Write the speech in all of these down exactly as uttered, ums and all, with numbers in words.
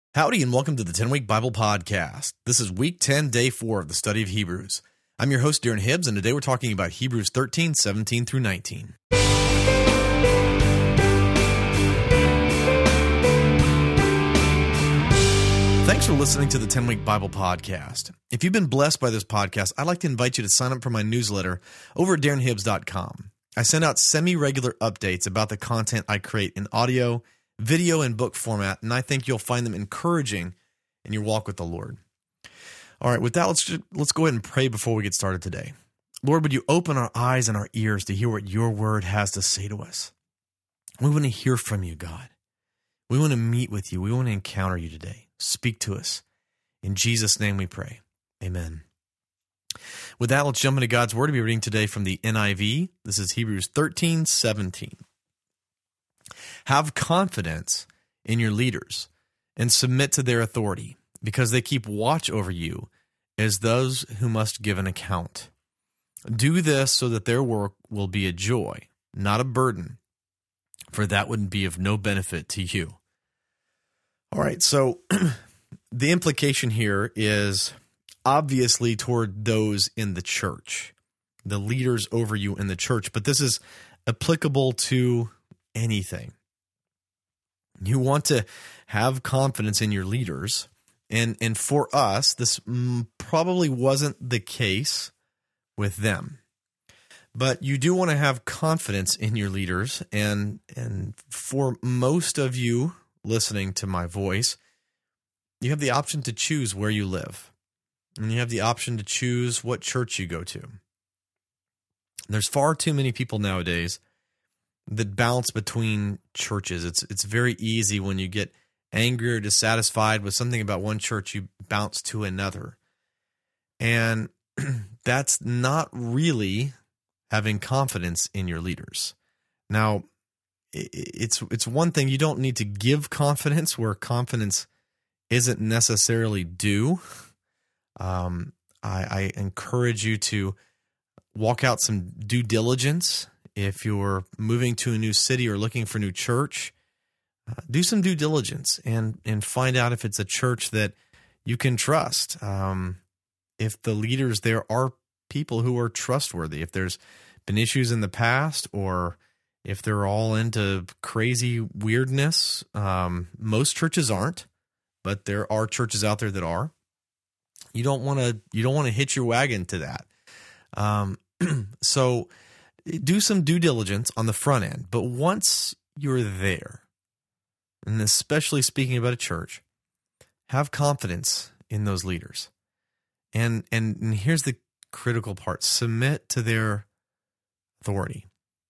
Howdy and welcome to the ten-Week Bible Podcast. This is week ten, day four of the study of Hebrews. I'm your host, Darren Hibbs, and today we're talking about Hebrews thirteen, seventeen through nineteen. Thanks for listening to the ten-Week Bible Podcast. If you've been blessed by this podcast, I'd like to invite you to sign up for my newsletter over at darren hibbs dot com. I send out semi-regular updates about the content I create in audio, video, and book format, and I think you'll find them encouraging in your walk with the Lord. All right, with that, let's just, let's go ahead and pray before we get started today. Lord, would you open our eyes and our ears to hear what your word has to say to us? We want to hear from you, God. We want to meet with you. We want to encounter you today. Speak to us. In Jesus' name we pray. Amen. With that, let's jump into God's word. We'll be reading today from the N I V. This is Hebrews thirteen, seventeen. Have confidence in your leaders and submit to their authority, because they keep watch over you as those who must give an account. Do this so that their work will be a joy, not a burden, for that would be of no benefit to you. All right, so the implication here is obviously toward those in the church, the leaders over you in the church, but this is applicable to anything. You want to have confidence in your leaders, and and for us, this probably wasn't the case with them. But you do want to have confidence in your leaders, and and for most of you listening to my voice, you have the option to choose where you live, and you have the option to choose what church you go to. There's far too many people nowadays that bounce between churches. It's it's very easy when you get angry or dissatisfied with something about one church, you bounce to another. And that's not really having confidence in your leaders. Now, it's it's one thing, you don't need to give confidence where confidence isn't necessarily due. Um, I, I encourage you to walk out some due diligence. If you're moving to a new city or looking for a new church, uh, do some due diligence and and find out if it's a church that you can trust. Um, if the leaders there are people who are trustworthy, if there's been issues in the past, or if they're all into crazy weirdness. Um, most churches aren't, but there are churches out there that are. You don't want to you don't want to hitch your wagon to that. Um, so. Do some due diligence on the front end, but once you're there, and especially speaking about a church, have confidence in those leaders. And, and, and here's the critical part: submit to their authority.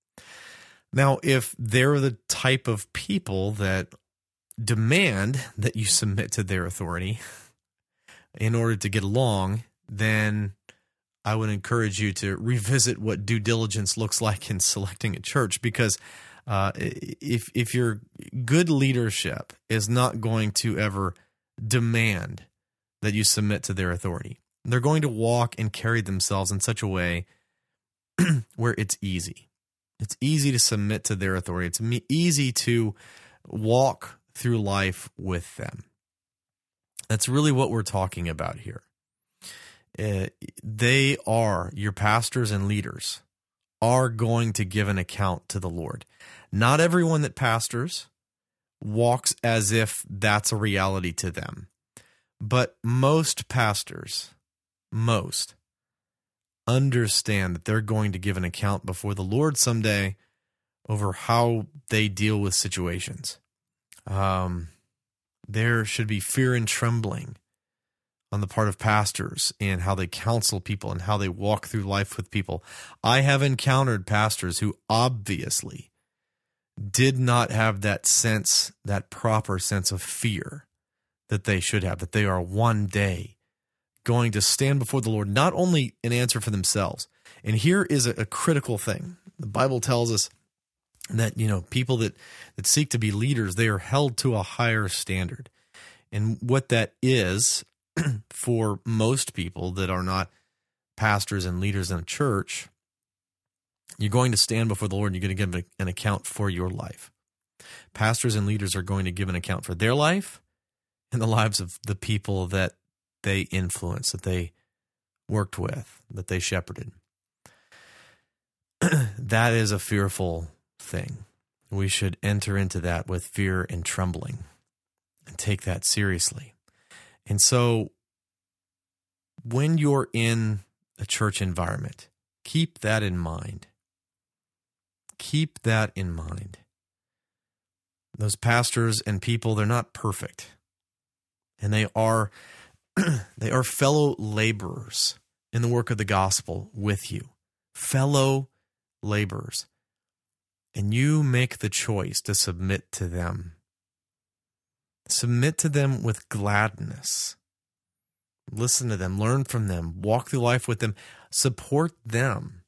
Now, if they're the type of people that demand that you submit to their authority in order to get along, then I would encourage you to revisit what due diligence looks like in selecting a church, because uh, if if your good leadership is not going to ever demand that you submit to their authority, they're going to walk and carry themselves in such a way where it's easy. It's easy to submit to their authority. It's easy to walk through life with them. That's really what we're talking about here. Uh, they are, your pastors and leaders, are going to give an account to the Lord. Not everyone that pastors walks as if that's a reality to them. But most pastors, most, understand that they're going to give an account before the Lord someday over how they deal with situations. Um, there should be fear and trembling on the part of pastors in how they counsel people and how they walk through life with people. I have encountered pastors who obviously did not have that sense, that proper sense of fear that they should have, that they are one day going to stand before the Lord, not only an answer for themselves. And here is a, a critical thing. The Bible tells us that, you know, people that, that seek to be leaders, they are held to a higher standard. And what that is, for most people that are not pastors and leaders in a church, you're going to stand before the Lord and you're going to give an account for your life. Pastors and leaders are going to give an account for their life in the lives of the people that they influenced, that they worked with, that they shepherded. That is a fearful thing. We should enter into that with fear and trembling and take that seriously. And so when you're in a church environment, keep that in mind. Keep that in mind. Those pastors and people, they're not perfect. And they are they are fellow laborers in the work of the gospel with you. Fellow laborers. And you make the choice to submit to them. Submit to them with gladness. Listen to them, learn from them, walk through life with them, support them.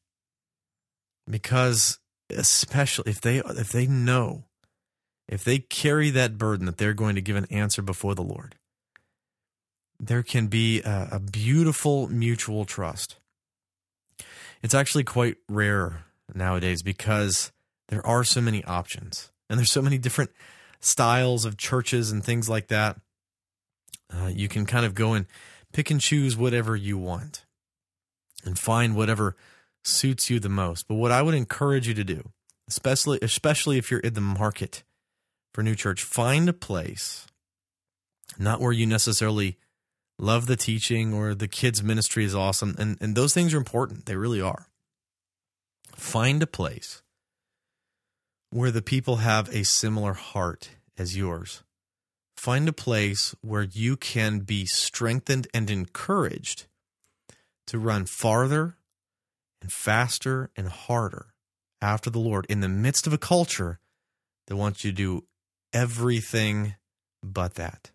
Because especially if they if they know, if they carry that burden that they're going to give an answer before the Lord, there can be a, a beautiful mutual trust. It's actually quite rare nowadays because there are so many options and there's so many different styles of churches and things like that. Uh, you can kind of go and pick and choose whatever you want and find whatever suits you the most. But what I would encourage you to do, especially especially if you're in the market for a new church, find a place, not where you necessarily love the teaching or the kids' ministry is awesome, and, and those things are important. They really are. Find a place where the people have a similar heart as yours. Find a place where you can be strengthened and encouraged to run farther and faster and harder after the Lord in the midst of a culture that wants you to do everything but that.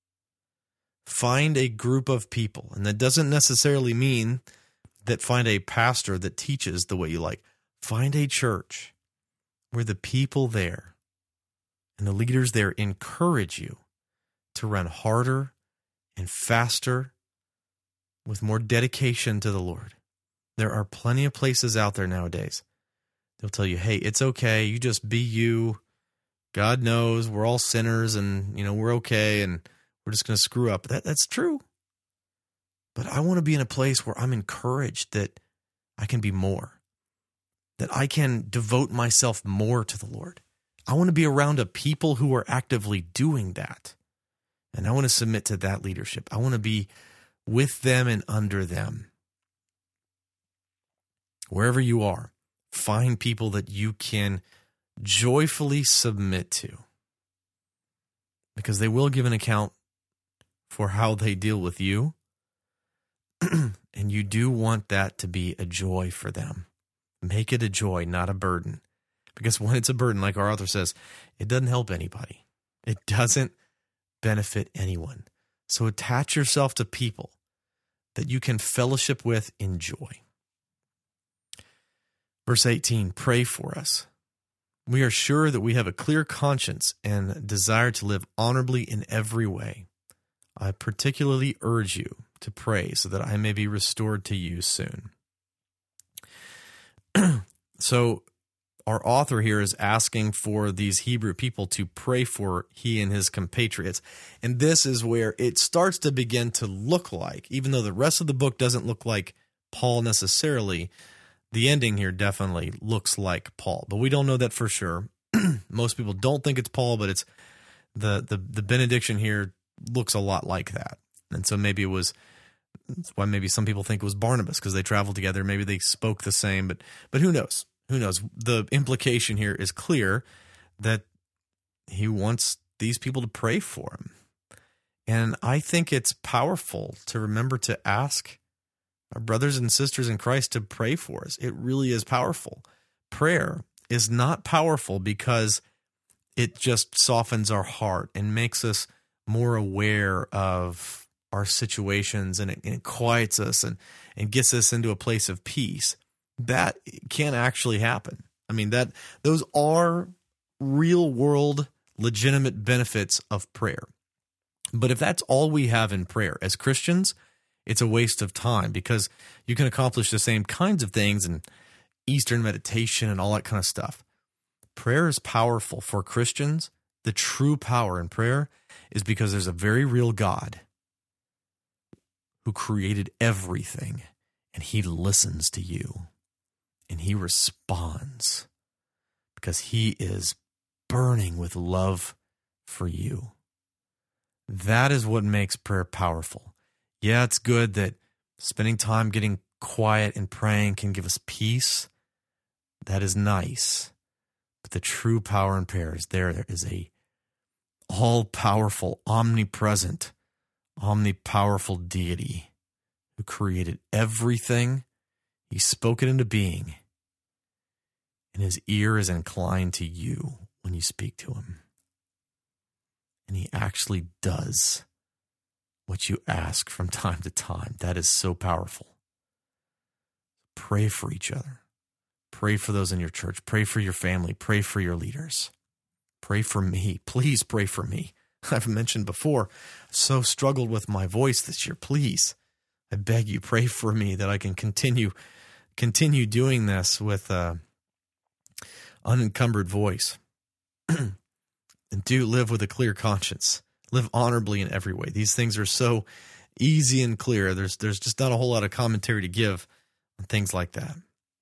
Find a group of people, and that doesn't necessarily mean that find a pastor that teaches the way you like. Find a church where the people there and the leaders there encourage you to run harder and faster with more dedication to the Lord. There are plenty of places out there nowadays. They'll tell you, hey, it's okay. You just be you. God knows we're all sinners and, you know, we're okay and we're just going to screw up. That That's true. But I want to be in a place where I'm encouraged that I can be more, that I can devote myself more to the Lord. I want to be around a people who are actively doing that. And I want to submit to that leadership. I want to be with them and under them. Wherever you are, find people that you can joyfully submit to, because they will give an account for how they deal with you. And you do want that to be a joy for them. Make it a joy, not a burden. Because when it's a burden, like our author says, it doesn't help anybody. It doesn't benefit anyone. So attach yourself to people that you can fellowship with in joy. Verse eighteen, pray for us. We are sure that we have a clear conscience and desire to live honorably in every way. I particularly urge you to pray so that I may be restored to you soon. So our author here is asking for these Hebrew people to pray for he and his compatriots. And this is where it starts to begin to look like, even though the rest of the book doesn't look like Paul necessarily, the ending here definitely looks like Paul. But we don't know that for sure. Most people don't think it's Paul, but it's the, the, the benediction here looks a lot like that. And so maybe it was, that's why maybe some people think it was Barnabas, because they traveled together. Maybe they spoke the same, but but who knows? Who knows? The implication here is clear that he wants these people to pray for him. And I think it's powerful to remember to ask our brothers and sisters in Christ to pray for us. It really is powerful. Prayer is not powerful because it just softens our heart and makes us more aware of our situations, and it, and it quiets us and, and gets us into a place of peace. That can actually happen. I mean, that those are real world, legitimate benefits of prayer. But if that's all we have in prayer as Christians, it's a waste of time, because you can accomplish the same kinds of things in Eastern meditation and all that kind of stuff. Prayer is powerful for Christians the true power in prayer is because there's a very real God who created everything, and he listens to you, and he responds because he is burning with love for you. That is what makes prayer powerful. Yeah, it's good that spending time getting quiet and praying can give us peace. That is nice. But the true power in prayer is there. There is a all-powerful, omnipresent, omnipowerful deity who created everything. He spoke it into being. And his ear is inclined to you when you speak to him. And he actually does what you ask from time to time. That is so powerful. Pray for each other. Pray for those in your church. Pray for your family. Pray for your leaders. Pray for me. Please pray for me. I've mentioned before, so struggled with my voice this year. Please, I beg you, pray for me that I can continue continue doing this with an unencumbered voice. And do live with a clear conscience. Live honorably in every way. These things are so easy and clear. There's there's just not a whole lot of commentary to give on things like that.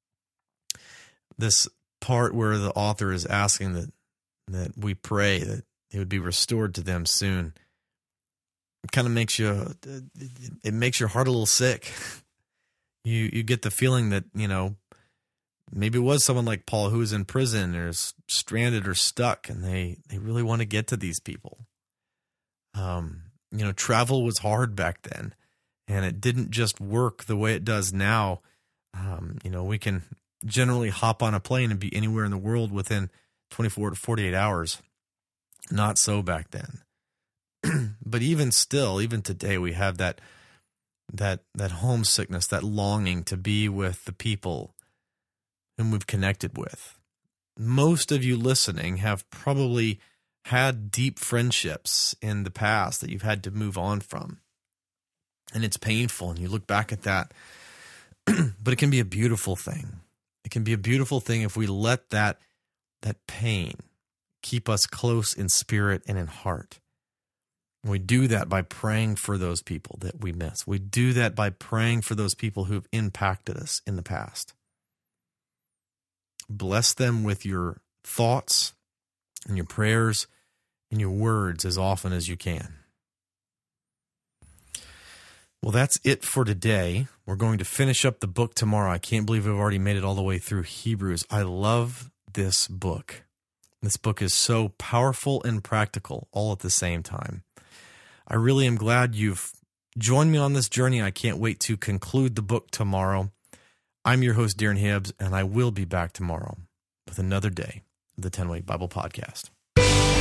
This part where the author is asking that that we pray that it would be restored to them soon, it kind of makes you, it makes your heart a little sick. You you get the feeling that, you know, maybe it was someone like Paul who was in prison or stranded or stuck, and they, they really want to get to these people. Um, you know, travel was hard back then, and it didn't just work the way it does now. Um, you know, we can generally hop on a plane and be anywhere in the world within twenty-four to forty-eight hours. Not so back then. But even still, even today, we have that that that homesickness, that longing to be with the people whom we've connected with. Most of you listening have probably had deep friendships in the past that you've had to move on from. And it's painful, and you look back at that. But it can be a beautiful thing. It can be a beautiful thing if we let that, that pain keep us close in spirit and in heart. And we do that by praying for those people that we miss. We do that by praying for those people who've impacted us in the past. Bless them with your thoughts and your prayers and your words as often as you can. Well, that's it for today. We're going to finish up the book tomorrow. I can't believe we've already made it all the way through Hebrews. I love this book. This book is so powerful and practical all at the same time. I really am glad you've joined me on this journey. I can't wait to conclude the book tomorrow. I'm your host, Darren Hibbs, and I will be back tomorrow with another day of the ten-Week Bible Podcast.